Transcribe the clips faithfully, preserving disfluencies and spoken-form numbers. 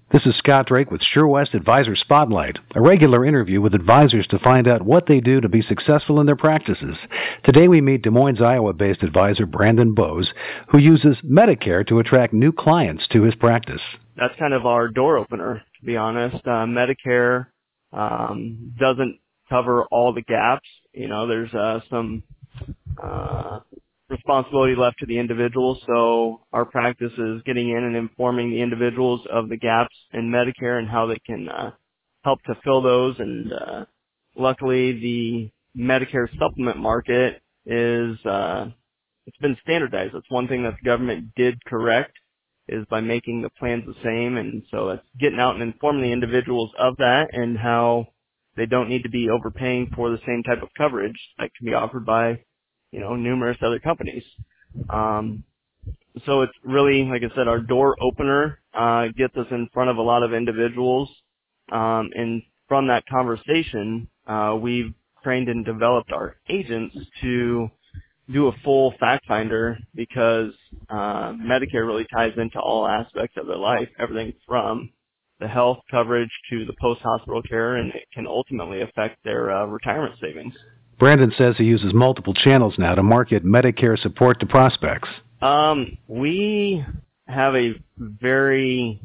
This is Scott Drake with SureWest Advisor Spotlight, a regular interview with advisors to find out what they do to be successful in their practices. Today we meet Des Moines, Iowa-based advisor Brandon Bose, who uses Medicare to attract new clients to his practice. That's kind of our door opener, to be honest. Uh, Medicare um, doesn't cover all the gaps. You know, there's uh, some uh, responsibility left to the individual, so our practice is getting in and informing the individuals of the gaps in Medicare and how they can uh, help to fill those. And uh, luckily, the Medicare supplement market is uh, it's been standardized. That's one thing that the government did correct, is by making the plans the same. And so it's getting out and informing the individuals of that and how they don't need to be overpaying for the same type of coverage that can be offered by, you know, numerous other companies. Um, so it's really, like I said, our door opener, uh, gets us in front of a lot of individuals. Um, and from that conversation, uh, we've trained and developed our agents to do a full fact finder, because, uh, Medicare really ties into all aspects of their life, everything from the health coverage to the post-hospital care, and it can ultimately affect their uh, retirement savings. Brandon says he uses multiple channels now to market Medicare support to prospects. Um, we have a very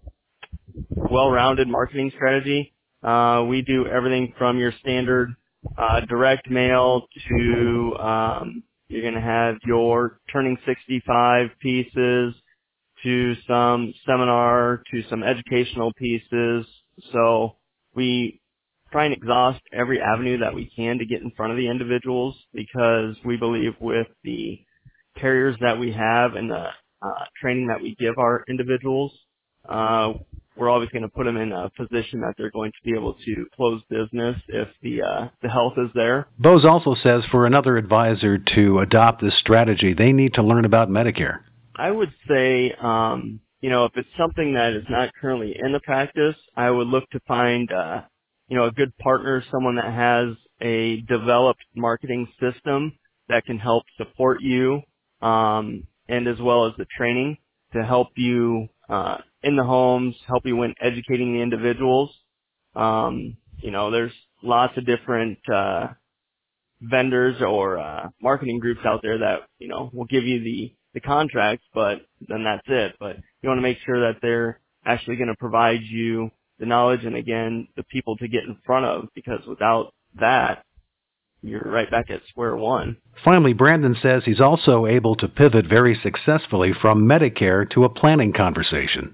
well-rounded marketing strategy. Uh, we do everything from your standard uh, direct mail to um, you're going to have your turning sixty-five pieces, to some seminar, to some educational pieces. So we try and exhaust every avenue that we can to get in front of the individuals, because we believe with the carriers that we have and the uh, training that we give our individuals, uh, we're always going to put them in a position that they're going to be able to close business if the uh, the health is there. Bose also says for another advisor to adopt this strategy, they need to learn about Medicare. I would say, um, you know, if it's something that is not currently in the practice, I would look to find, uh, you know, a good partner, someone that has a developed marketing system that can help support you, um, and as well as the training to help you uh, in the homes, help you when educating the individuals. Um, you know, there's lots of different uh, vendors or uh, marketing groups out there that, you know, will give you the the contracts, but then that's it. But you want to make sure that they're actually going to provide you the knowledge and, again, the people to get in front of, because without that, you're right back at square one. Finally, Brandon says he's also able to pivot very successfully from Medicare to a planning conversation.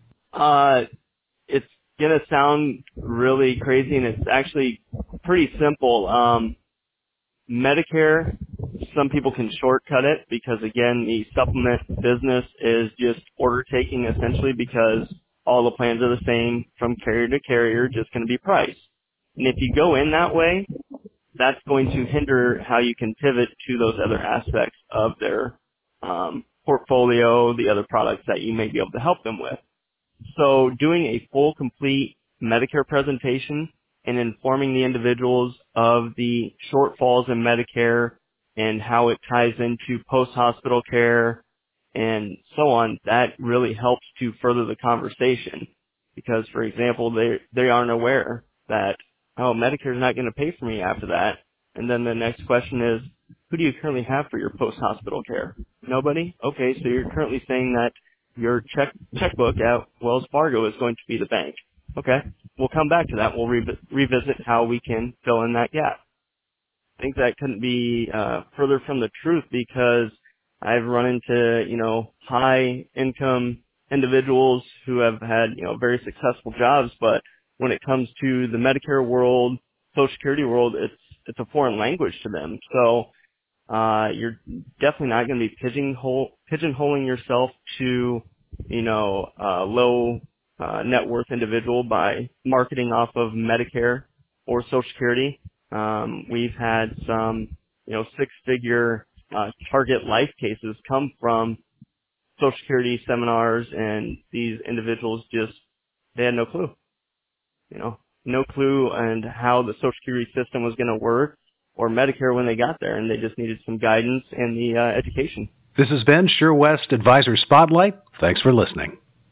Uh, it's going to sound really crazy, and it's actually pretty simple. Um, Medicare, some people can shortcut it because, again, the supplement business is just order taking essentially, because all the plans are the same from carrier to carrier, just going to be priced. And if you go in that way, that's going to hinder how you can pivot to those other aspects of their um, portfolio, the other products that you may be able to help them with. So doing a full, complete Medicare presentation and informing the individuals of the shortfalls in Medicare and how it ties into post-hospital care and so on, that really helps to further the conversation. Because, for example, they they aren't aware that, oh, Medicare is not going to pay for me after that. And then the next question is, who do you currently have for your post-hospital care? Nobody? Okay, so you're currently saying that your check checkbook at Wells Fargo is going to be the bank. Okay, we'll come back to that. We'll re- revisit how we can fill in that gap. I think that couldn't be uh, further from the truth, because I've run into, you know, high income individuals who have had, you know, very successful jobs, but when it comes to the Medicare world, Social Security world, it's it's a foreign language to them. So uh, you're definitely not going to be pigeonhole, pigeonholing yourself to, you know, a low uh, net worth individual by marketing off of Medicare or Social Security. Um, we've had some, you know, six-figure uh, target life cases come from Social Security seminars, and these individuals just, they had no clue, you know, no clue and how the Social Security system was going to work, or Medicare when they got there, and they just needed some guidance and the uh, education. This has been SureWest Advisor Spotlight. Thanks for listening.